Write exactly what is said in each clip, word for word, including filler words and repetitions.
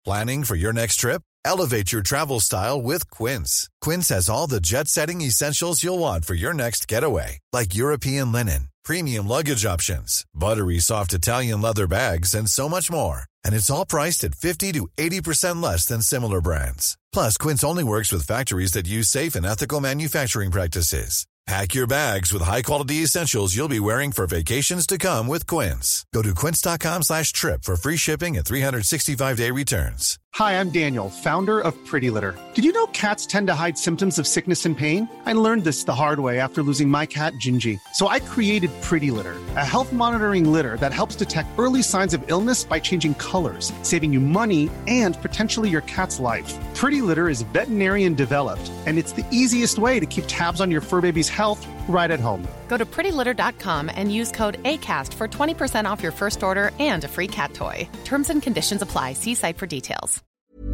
Planning for your next trip? Elevate your travel style with Quince. Quince has all the jet-setting essentials you'll want for your next getaway, like European linen, premium luggage options, buttery soft Italian leather bags, and so much more. And it's all priced at fifty to eighty percent less than similar brands. Plus, Quince only works with factories that use safe and ethical manufacturing practices. Pack your bags with high-quality essentials you'll be wearing for vacations to come with Quince. Go to quince.com slash trip for free shipping and three sixty-five day returns. Hi, I'm Daniel, founder of Pretty Litter. Did you know cats tend to hide symptoms of sickness and pain? I learned this the hard way after losing my cat, Gingy. So I created Pretty Litter, a health monitoring litter that helps detect early signs of illness by changing colors, saving you money and potentially your cat's life. Pretty Litter is veterinarian developed, and it's the easiest way to keep tabs on your fur baby's health right at home. Go to pretty litter dot com and use code ACAST for twenty percent off your first order and a free cat toy. Terms and conditions apply. See site for details.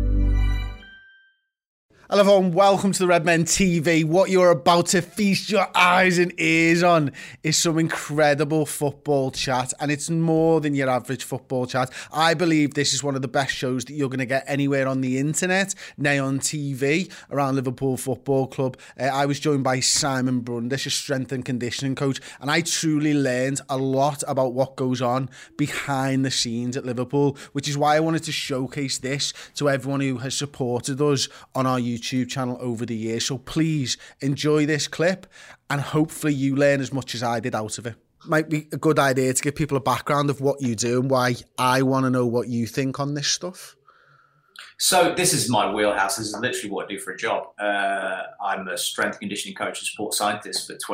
Hello everyone, welcome to the Red Men T V. What you're about to feast your eyes and ears on is some incredible football chat, and it's more than your average football chat. I believe this is one of the best shows that you're going to get anywhere on the internet, nay on T V, around Liverpool Football Club. Uh, I was joined by Simon Brundish, a strength and conditioning coach, and I truly learned a lot about what goes on behind the scenes at Liverpool, which is why I wanted to showcase this to everyone who has supported us on our YouTube YouTube channel over the years. So please enjoy this clip and hopefully you learn as much as I did out of it. Might be a good idea to give people a background of what you do and why I want to know what you think on this stuff. So this is my wheelhouse. This is literally what I do for a job. Uh, I'm a strength and conditioning coach and sports scientist for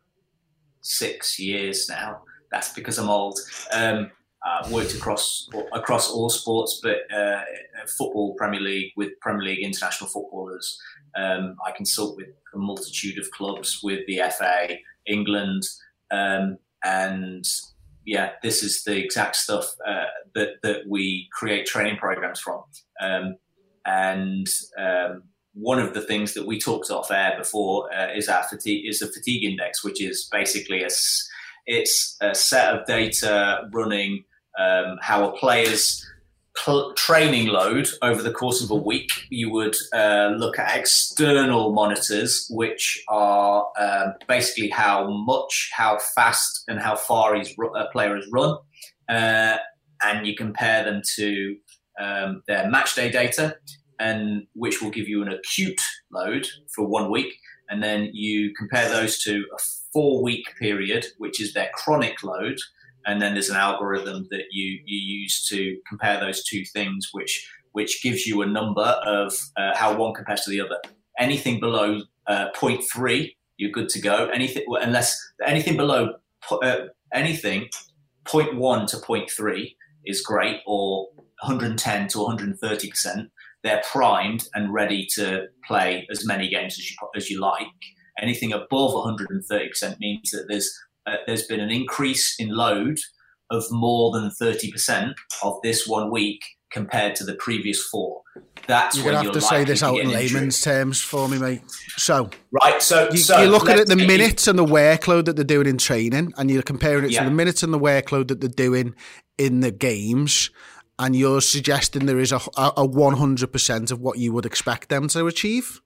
twenty-six years now. That's because I'm old. Um, I've worked across across all sports, but uh, football, Premier League, with Premier League international footballers. Um, I consult with a multitude of clubs, with the F A, England, um, and yeah, this is the exact stuff uh, that that we create training programs from. Um, and um, one of the things that we talked off air before uh, is our fatigue is the fatigue index, which is basically a it's a set of data running um, how a player's cl- training load over the course of a week. You would uh, look at external monitors, which are um, basically how much, how fast and how far his, a player has run. Uh, and you compare them to um, their match day data, and which will give you an acute load for one week. And then you compare those to a four-week period, which is their chronic load. And then there's an algorithm that you, you use to compare those two things, which which gives you a number of uh, how one compares to the other. Anything below uh, zero point three, you're good to go. Anything unless anything below uh, anything zero point one to zero point three is great, or one hundred ten to one hundred thirty percent. They're primed and ready to play as many games as you as you like. Anything above one hundred thirty percent means that there's uh, there's been an increase in load of more than thirty percent of this one week compared to the previous four. That's you're when gonna have you're to say this to out in layman's layman's terms for me, mate. So right, so you, so you're looking at the you, minutes and the workload that they're doing in training, and you're comparing it yeah. to the minutes and the workload that they're doing in the games. And you're suggesting there is a, a one hundred percent of what you would expect them to achieve?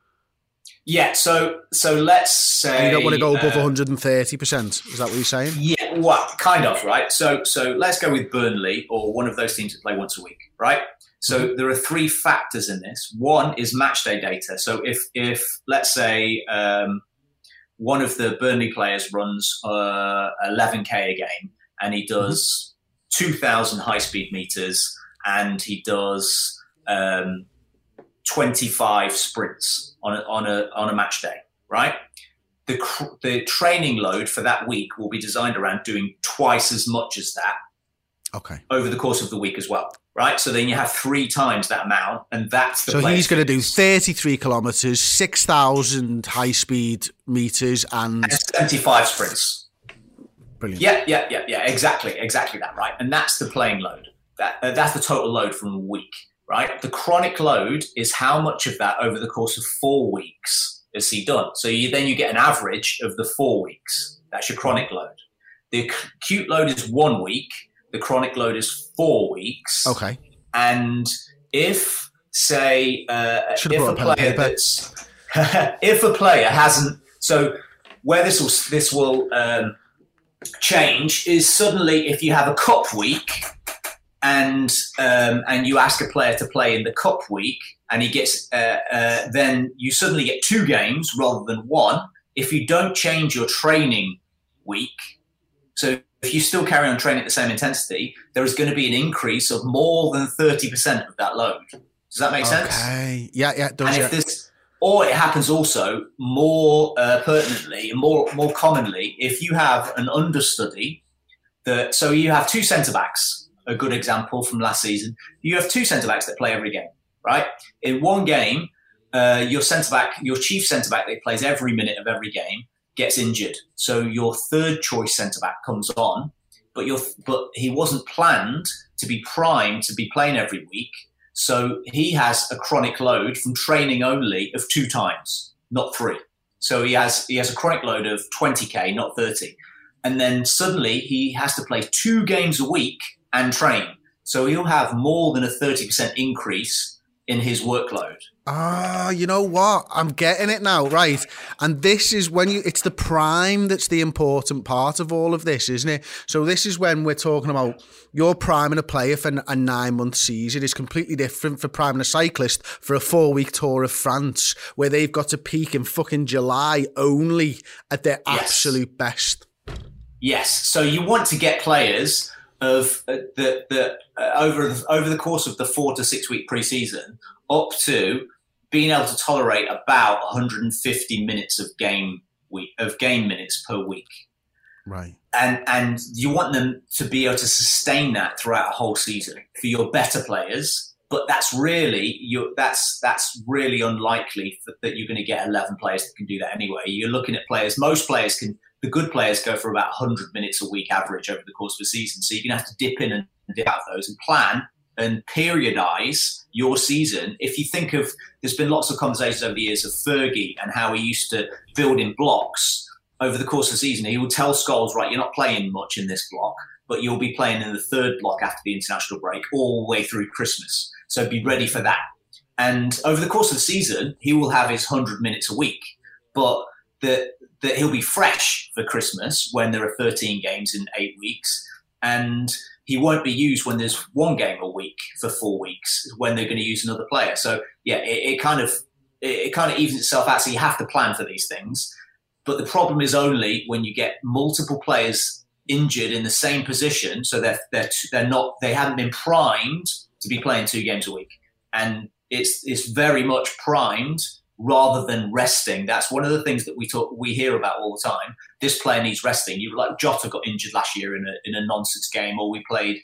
Yeah, so so let's say... And you don't want to go above uh, one hundred thirty percent, is that what you're saying? Yeah, well, kind of, right? So so let's go with Burnley, or one of those teams that play once a week, right? So mm-hmm. there are three factors in this. One is match day data. So if, if let's say, um, one of the Burnley players runs uh, eleven K a game, and he does... Mm-hmm. two thousand high-speed meters, and he does um, twenty-five sprints on a, on a on a match day, right? The the training load for that week will be designed around doing twice as much as that okay. over the course of the week as well, right? So then you have three times that amount, and that's the So he's going to do fitness. thirty-three kilometres, six thousand high-speed meters, and... and seventy-five sprints. Brilliant. Yeah, yeah, yeah, yeah, exactly, exactly that, right? And that's the playing load. That uh, that's the total load from a week, right? The chronic load is how much of that over the course of four weeks has he done. So you, then you get an average of the four weeks. That's your chronic load. The acute load is one week. The chronic load is four weeks. Okay. And if say uh, if a a player that's if a player hasn't so where this will this will um, change is suddenly if you have a cup week and um, and you ask a player to play in the cup week and he gets uh, uh, then you suddenly get two games rather than one if you don't change your training week. So if you still carry on training at the same intensity, there is going to be an increase of more than thirty percent of that load. Does that make sense? Okay. Yeah, yeah, it does. And yeah. if this, or it happens also more uh, pertinently and more more commonly if you have an understudy that. So you have two centre backs. A good example from last season. You have two centre backs that play every game, right? In one game, uh, your centre back, your chief centre back that plays every minute of every game, gets injured. So your third choice centre back comes on, but your but he wasn't planned to be primed to be playing every week. So he has a chronic load from training only of two times, not three. So he has he has a chronic load of twenty K, not thirty. And then suddenly he has to play two games a week and train. So he'll have more than a thirty percent increase in his workload. Ah, you know what? I'm getting it now, right? And this is when you, it's the prime that's the important part of all of this, isn't it? So this is when we're talking about you're priming a player for a nine-month season. It's completely different for priming a cyclist for a four-week Tour of France where they've got to peak in fucking July only at their Yes. absolute best. Yes. So you want to get players of uh, the, the uh, over the, over the course of the four to six week preseason up to being able to tolerate about one hundred fifty minutes of game week of game minutes per week. Right. And and you want them to be able to sustain that throughout a whole season for your better players. But that's really you that's that's really unlikely for, that you're going to get eleven players that can do that anyway. You're looking at players. Most players can. The good players go for about one hundred minutes a week average over the course of a season. So you're going to have to dip in and dip out of those and plan and periodize your season. If you think of, there's been lots of conversations over the years of Fergie and how he used to build in blocks over the course of the season. He would tell Scholes, right, you're not playing much in this block, but you'll be playing in the third block after the international break all the way through Christmas. So be ready for that. And over the course of the season, he will have his one hundred minutes a week, but the that he'll be fresh for Christmas when there are thirteen games in eight weeks. And he won't be used when there's one game a week for four weeks when they're going to use another player. So yeah, it, it kind of, it, it kind of evens itself out. So you have to plan for these things. But the problem is only when you get multiple players injured in the same position. So they're, they're, they're not, they haven't been primed to be playing two games a week. And it's, it's very much primed rather than resting. That's one of the things that we talk, we hear about all the time. This player needs resting. You like Jota got injured last year in a in a nonsense game, or we played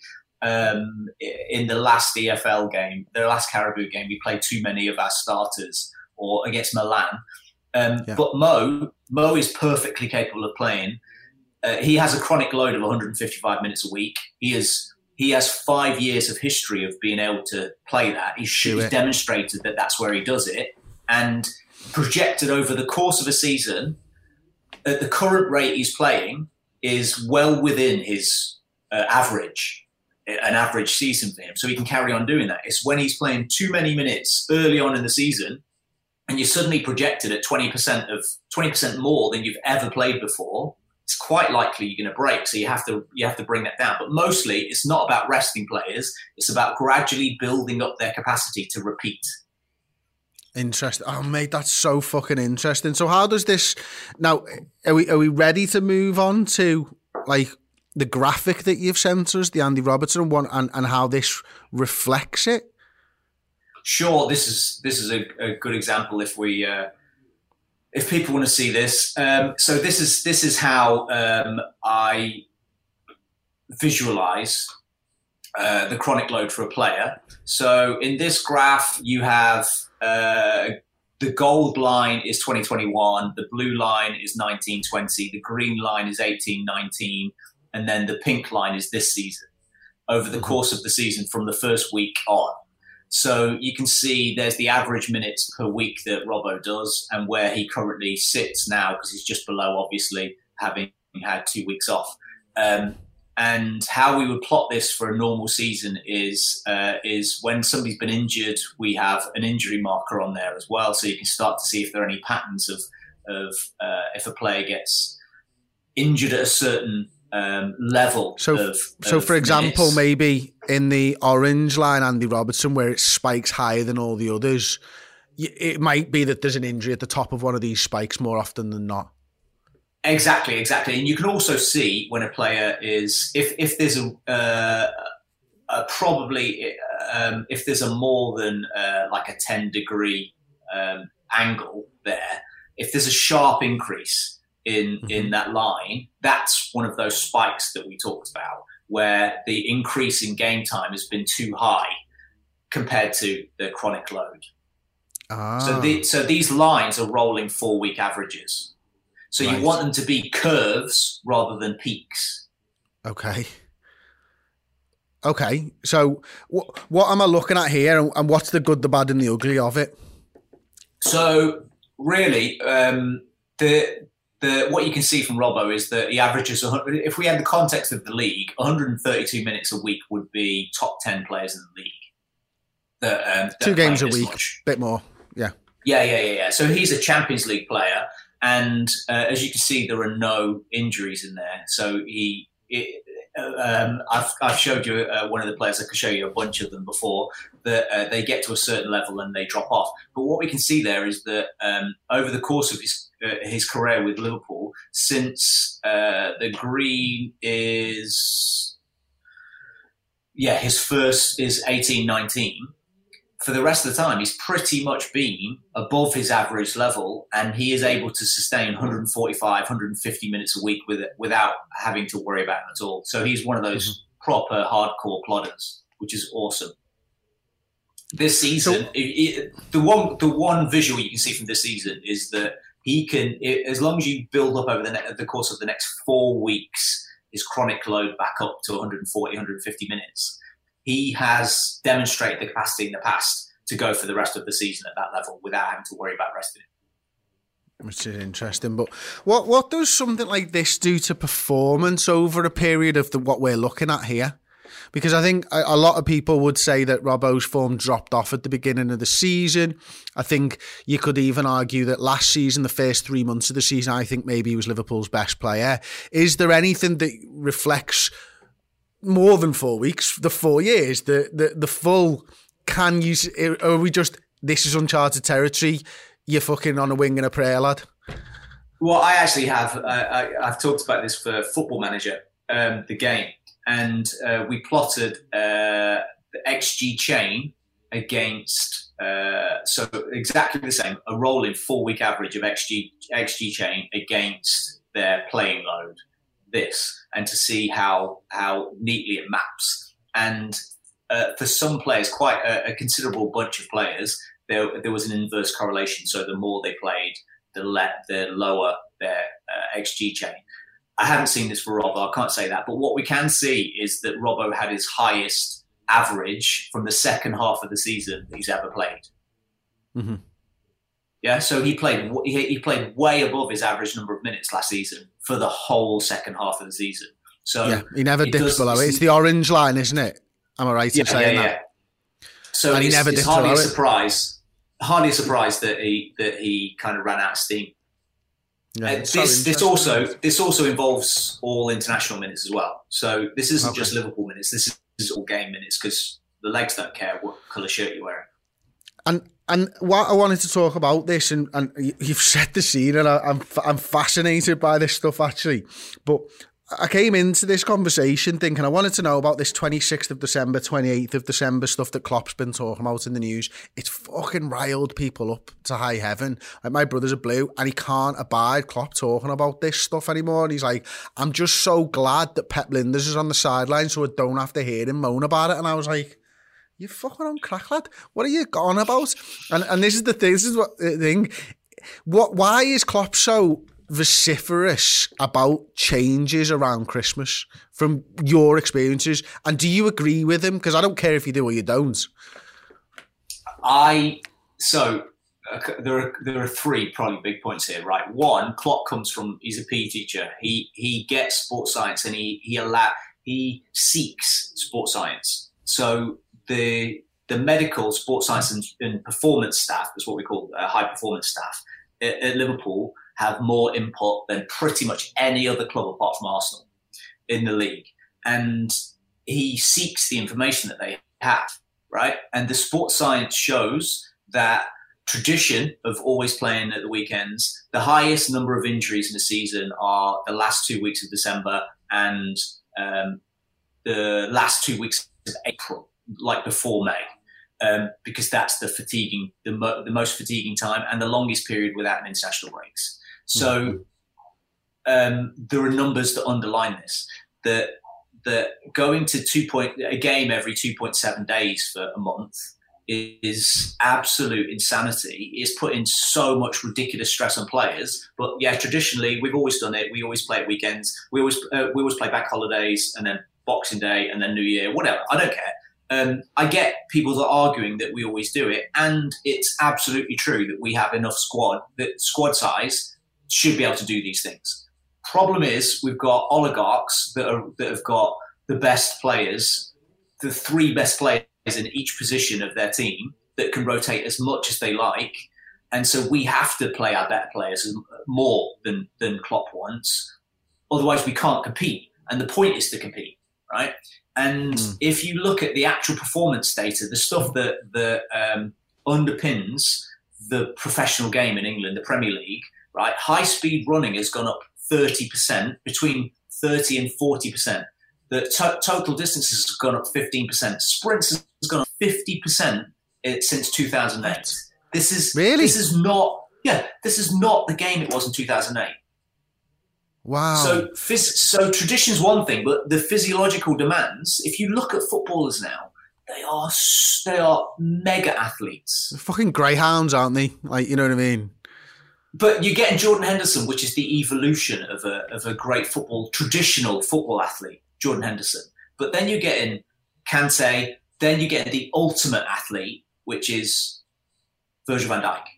um, in the last E F L game, the last Caribou game. We played too many of our starters, or against Milan. Um, yeah. But Mo, Mo is perfectly capable of playing. Uh, he has a chronic load of one hundred fifty-five minutes a week. He is. He has five years of history of being able to play that. He's, he's demonstrated that that's where he does it. And projected over the course of a season, at the current rate he's playing is well within his uh, average, an average season for him. So he can carry on doing that. It's when he's playing too many minutes early on in the season and you're suddenly projected at twenty percent of twenty percent more than you've ever played before, it's quite likely you're going to break. So you have to you have to bring that down. But mostly it's not about resting players. It's about gradually building up their capacity to repeat. Interesting. Oh, mate, that's so fucking interesting. So how does this now? Are we are we ready to move on to like the graphic that you've sent us, the Andy Robertson one, and, and how this reflects it? Sure. This is this is a, a good example. If we uh, if people want to see this, um, so this is this is how um, I visualize uh, the chronic load for a player. So in this graph, you have. Uh, the gold line is twenty twenty-one, the blue line is nineteen twenty, the green line is eighteen nineteen, and then the pink line is this season, over the course of the season from the first week on. So you can see there's the average minutes per week that Robbo does and where he currently sits now, because he's just below, obviously, having had two weeks off. Um, And how we would plot this for a normal season is uh, is when somebody's been injured, we have an injury marker on there as well, so you can start to see if there are any patterns of of uh, if a player gets injured at a certain um, level. So, of, so of for example, minutes. maybe in the orange line, Andy Robertson, where it spikes higher than all the others, it might be that there's an injury at the top of one of these spikes more often than not. Exactly, exactly. And you can also see when a player is, if, if there's a, uh, a probably, um, if there's a more than uh, like a ten degree um, angle there, if there's a sharp increase in, mm-hmm. in that line, that's one of those spikes that we talked about, where the increase in game time has been too high compared to the chronic load. Ah. So, the, so these lines are rolling four-week averages. So right. you want them to be curves rather than peaks. Okay. Okay. So what what am I looking at here, and what's the good, the bad, and the ugly of it? So really, um, the the what you can see from Robbo is that he averages one hundred. If we had the context of the league, one hundred thirty-two minutes a week would be top ten players in the league. That, um, that Two games a this week, much. Bit more. Yeah. Yeah, yeah, yeah, yeah. So he's a Champions League player. And uh, as you can see, there are no injuries in there. So he, it, um, I've, I've showed you uh, one of the players. I could show you a bunch of them before. That uh, they get to a certain level and they drop off. But what we can see there is that um, over the course of his uh, his career with Liverpool, since uh, the green is, yeah, his first is eighteen nineteen. For the rest of the time, he's pretty much been above his average level, and he is able to sustain one forty-five, one fifty minutes a week with it without having to worry about it at all. So he's one of those mm-hmm. proper hardcore plodders, which is awesome. This season, so, it, it, the one the one visual you can see from this season is that he can, it, as long as you build up over the, ne- the course of the next four weeks, his chronic load back up to one forty, one fifty minutes. He has demonstrated the capacity in the past to go for the rest of the season at that level without having to worry about resting him. Which is interesting. But what what does something like this do to performance over a period of the, what we're looking at here? Because I think a, a lot of people would say that Robbo's form dropped off at the beginning of the season. I think you could even argue that last season, the first three months of the season, I think maybe he was Liverpool's best player. Is there anything that reflects more than four weeks, the four years, the the the full, can you, are we just, this is uncharted territory, you're fucking on a wing and a prayer, lad? Well, I actually have, uh, I, I've talked about this for Football Manager, um, the game, and uh, we plotted uh, the X G chain against, uh, so exactly the same, a rolling four-week average of X G, X G chain against their playing load. This and to see how how neatly it maps, and uh, for some players, quite a, a considerable bunch of players, there there was an inverse correlation. So the more they played, the le- the lower their uh, X G chain. I haven't seen this for Robbo, I can't say that, but what we can see is that Robbo had his highest average from the second half of the season that he's ever played. Mm-hmm. Yeah, so he played he, he played way above his average number of minutes last season for the whole second half of the season. So yeah, he never it dips does, below it. It's the orange line, isn't it? Am I right in yeah, saying yeah, that? Yeah. So and it's, he never it's hardly a surprise. Hardly a surprise that he that he kind of ran out of steam. Yeah, uh, this so this also this also involves all international minutes as well. So this isn't okay. just Liverpool minutes. This is, this is all game minutes because the legs don't care what colour shirt you're wearing. And and what I wanted to talk about this, and, and you've set the scene, and I, I'm I'm fascinated by this stuff actually. But I came into this conversation thinking I wanted to know about this twenty-sixth of December, twenty-eighth of December stuff that Klopp's been talking about in the news. It's fucking riled people up to high heaven. Like, my brother's a blue and he can't abide Klopp talking about this stuff anymore. And he's like, I'm just so glad that Pep Linders is on the sideline so I don't have to hear him moan about it. And I was like, you fucking on crack, lad. What are you on about? And and this is the thing. This is what the thing. What? Why is Klopp so vociferous about changes around Christmas from your experiences? And do you agree with him? Because I don't care if you do or you don't. I so uh, there are there are three probably big points here, right? One, Klopp comes from he's a P E teacher. He he gets sports science and he he allow. he seeks sports science. So the the medical, sports science and, and performance staff, that's what we call uh, high performance staff, at, at Liverpool have more input than pretty much any other club apart from Arsenal in the league. And he seeks the information that they have, right? And the sports science shows that tradition of always playing at the weekends, the highest number of injuries in the season are the last two weeks of December and um, the last two weeks of April, like before May. Um, because that's the fatiguing, the, mo- the most fatiguing time and the longest period without an international breaks. So um, there are numbers that underline this. That that going to two point a game every two point seven days for a month is absolute insanity. It's putting so much ridiculous stress on players. But yeah, traditionally we've always done it. We always play at weekends. We always uh, we always play bank holidays and then Boxing Day and then New Year, whatever. I don't care. Um, I get people that are arguing that we always do it, and it's absolutely true that we have enough squad, that squad size should be able to do these things. Problem is, we've got oligarchs that are that have got the best players, the three best players in each position of their team that can rotate as much as they like, and so we have to play our better players more than than Klopp wants. Otherwise, we can't compete, and the point is to compete, right? And mm. if you look at the actual performance data, the stuff that, that um, underpins the professional game in England, the Premier League, right? High-speed running has gone up thirty percent, between thirty and forty percent. The to- total distances has gone up fifteen percent. Sprints has gone up fifty percent since two thousand eight. This is really? This is not, yeah, this is not the game it was in two thousand eight. Wow. So, phys- so tradition's one thing, but the physiological demands, if you look at footballers now, they are they are mega athletes. They're fucking greyhounds, aren't they? Like, you know what I mean? But you're getting Jordan Henderson, which is the evolution of a of a great football, traditional football athlete, Jordan Henderson. But then you're getting Kante, then you're getting the ultimate athlete, which is Virgil van Dijk.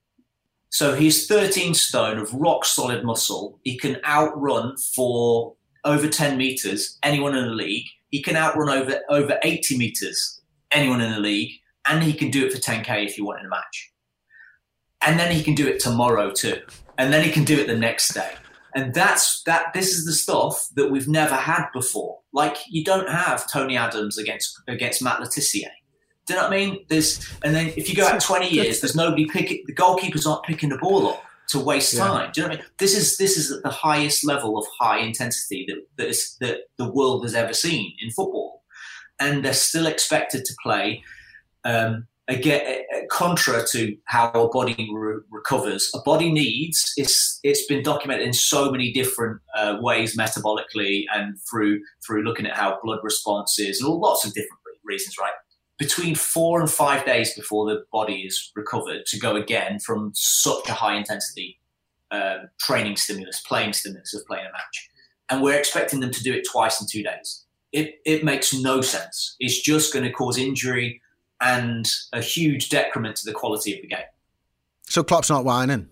So he's thirteen stone of rock solid muscle. He can outrun for over ten meters anyone in the league. He can outrun over over eighty meters anyone in the league, and he can do it for ten K if you want in a match. And then he can do it tomorrow too, and then he can do it the next day. And that's that. This is the stuff that we've never had before. Like, you don't have Tony Adams against against Matt Letizia. Do you know what I mean? There's, and then if you go out twenty years, there's nobody picking, the goalkeepers aren't picking the ball up to waste yeah. time. Do you know what I mean? This is this is at the highest level of high intensity that that, is, that the world has ever seen in football, and they're still expected to play. Um, again, contra to how a body re- recovers, a body needs. It's it's been documented in so many different uh, ways, metabolically and through through looking at how blood response is, and all lots of different reasons, right? Between four and five days before the body is recovered to go again from such a high intensity um, training stimulus, playing stimulus of playing a match. And we're expecting them to do it twice in two days. It it makes no sense. It's just going to cause injury and a huge decrement to the quality of the game. So Klopp's not whining?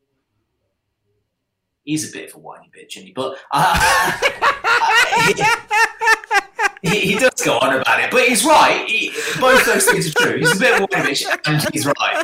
He's a bit of a whiny bitch, isn't he? But uh, he, he does go on about it. But he's right. He, both those things are true. He's a bit of a whiny bitch, and he's right.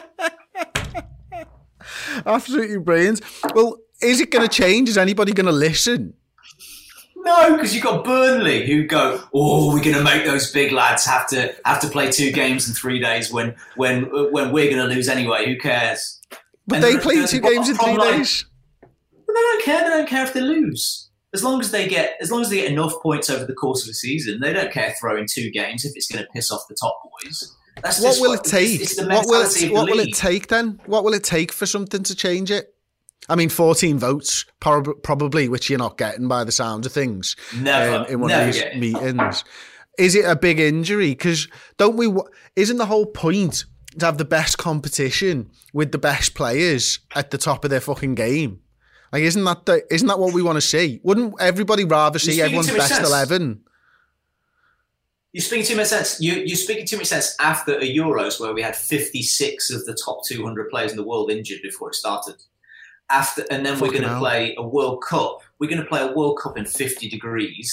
Absolutely brilliant. Well, is it going to change? Is anybody going to listen? No, because you've got Burnley who go, oh, we're going to make those big lads have to have to play two games in three days when when when we're going to lose anyway. Who cares? But and they play two games in three like, days. Well, they don't care. They don't care if they lose. As long as they get as long as they get enough points over the course of a season, they don't care throwing two games if it's going to piss off the top boys. That's what just will what, it take? It's, it's the what will it, of the what will league. it take then? What will it take for something to change it? I mean, fourteen votes, prob- probably, which you're not getting by the sound of things. Never, um, in one never of these meetings. Is it a big injury? Because don't we? Isn't the whole point to have the best competition with the best players at the top of their fucking game? Like, isn't that the, isn't that what we want to see? Wouldn't everybody rather see everyone's best sense. eleven? You're speaking too much sense. You, you're speaking too much sense after a Euros where we had fifty-six of the top two hundred players in the world injured before it started. After, and then Fucking we're going to play a World Cup. We're going to play a World Cup in fifty degrees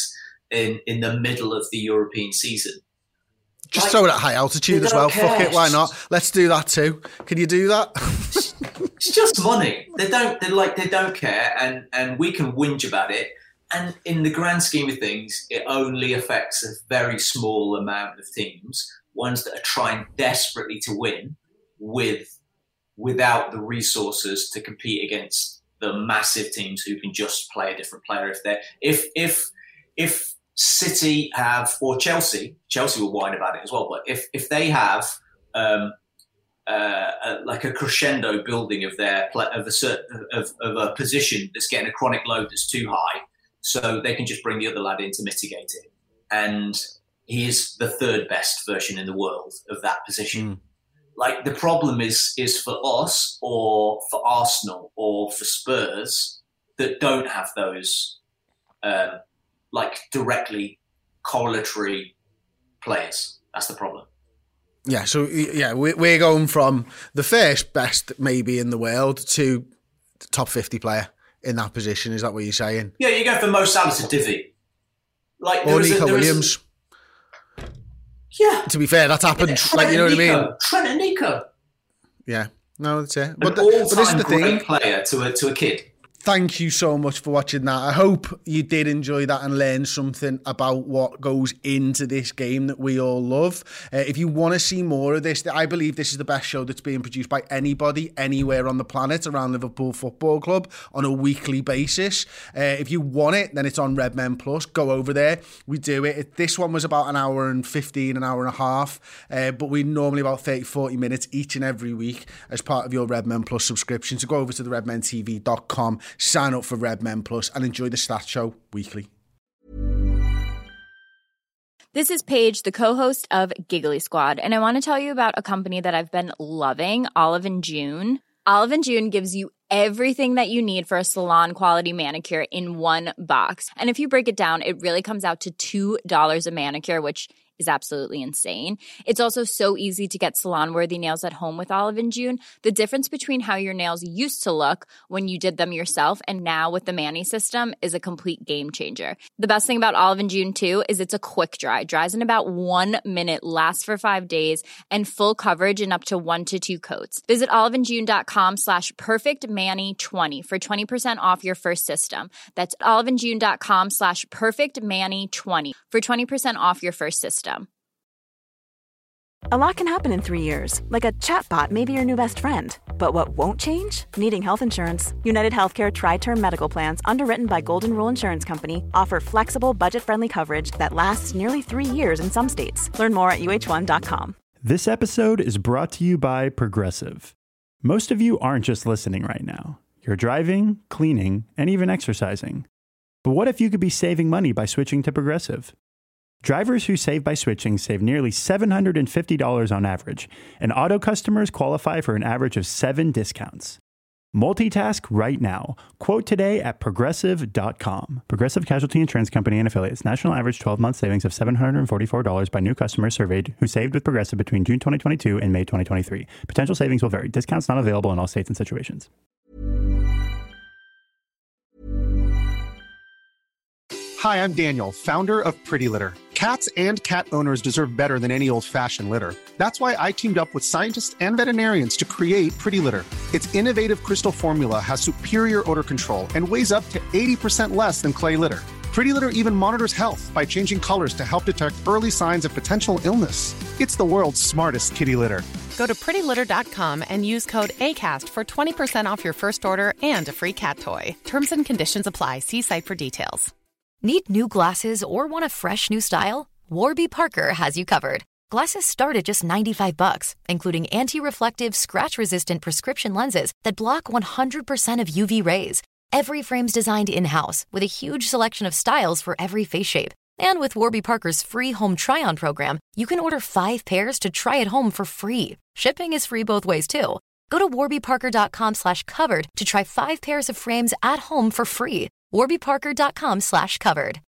in, in the middle of the European season. Just like, throw it at high altitude as well. Care. Fuck it, why not? Let's do that too. Can you do that? It's just money. They don't. They like. They don't care, and and we can whinge about it. And in the grand scheme of things, it only affects a very small amount of teams, ones that are trying desperately to win, with without the resources to compete against the massive teams who can just play a different player. If they if if if City have, or Chelsea, Chelsea will whine about it as well. But if if they have um, uh, a, like a crescendo building of their of a certain of, of a position that's getting a chronic load that's too high, so they can just bring the other lad in to mitigate it, and he is the third best version in the world of that position. Mm. Like the problem is is for us or for Arsenal or for Spurs that don't have those. Um, like directly correlatory players. That's the problem. Yeah, so yeah, we're going from the first best maybe in the world to the top fifty player in that position. Is that what you're saying? Yeah, you go from Mo Salah to Divi. Like or Nico a, Williams. A, yeah. To be fair, that's happened. Yeah, like, you know Nico, what I mean? Trent and Nico. Yeah. No, that's it. But, the, but this is the thing. Player to a, to a kid. Thank you so much for watching that. I hope you did enjoy that and learn something about what goes into this game that we all love. Uh, if you want to see more of this, I believe this is the best show that's being produced by anybody anywhere on the planet around Liverpool Football Club on a weekly basis. Uh, if you want it, then it's on Redmen Plus. Go over there. We do it. This one was about an hour and fifteen, an hour and a half, uh, but we normally about thirty, forty minutes each and every week as part of your Redmen Plus subscription. So go over to the redmen t v dot com. Sign up for Redmen Plus and enjoy the Stats Show weekly. This is Paige, the co-host of Giggly Squad, and I want to tell you about a company that I've been loving, Olive and June. Olive and June gives you everything that you need for a salon-quality manicure in one box. And if you break it down, it really comes out to two dollars a manicure, which is absolutely insane. It's also so easy to get salon-worthy nails at home with Olive and June. The difference between how your nails used to look when you did them yourself and now with the Mani system is a complete game changer. The best thing about Olive and June, too, is it's a quick dry. Dries in about one minute, lasts for five days, and full coverage in up to one to two coats. Visit oliveandjune.com slash perfectmani20 for twenty percent off your first system. That's oliveandjune.com slash perfectmani20 for twenty percent off your first system. A lot can happen in three years, like a chatbot may be your new best friend. But what won't change? Needing health insurance. United Healthcare Tri-Term Medical Plans, underwritten by Golden Rule Insurance Company, offer flexible, budget-friendly coverage that lasts nearly three years in some states. Learn more at U H one dot com. This episode is brought to you by Progressive. Most of you aren't just listening right now. You're driving, cleaning, and even exercising. But what if you could be saving money by switching to Progressive? Drivers who save by switching save nearly seven hundred fifty dollars on average, and auto customers qualify for an average of seven discounts. Multitask right now. Quote today at progressive dot com. Progressive Casualty Insurance Company and Affiliates. National average twelve-month savings of seven hundred forty-four dollars by new customers surveyed who saved with Progressive between June twenty twenty-two and May twenty twenty-three. Potential savings will vary. Discounts not available in all states and situations. Hi, I'm Daniel, founder of Pretty Litter. Cats and cat owners deserve better than any old-fashioned litter. That's why I teamed up with scientists and veterinarians to create Pretty Litter. Its innovative crystal formula has superior odor control and weighs up to eighty percent less than clay litter. Pretty Litter even monitors health by changing colors to help detect early signs of potential illness. It's the world's smartest kitty litter. Go to pretty litter dot com and use code ACAST for twenty percent off your first order and a free cat toy. Terms and conditions apply. See site for details. Need new glasses or want a fresh new style? Warby Parker has you covered. Glasses start at just ninety-five bucks, including anti-reflective, scratch-resistant prescription lenses that block one hundred percent of U V rays. Every frame's designed in-house with a huge selection of styles for every face shape. And with Warby Parker's free home try-on program, you can order five pairs to try at home for free. Shipping is free both ways, too. Go to warby parker dot com slash covered to try five pairs of frames at home for free. warby parker dot com slash covered.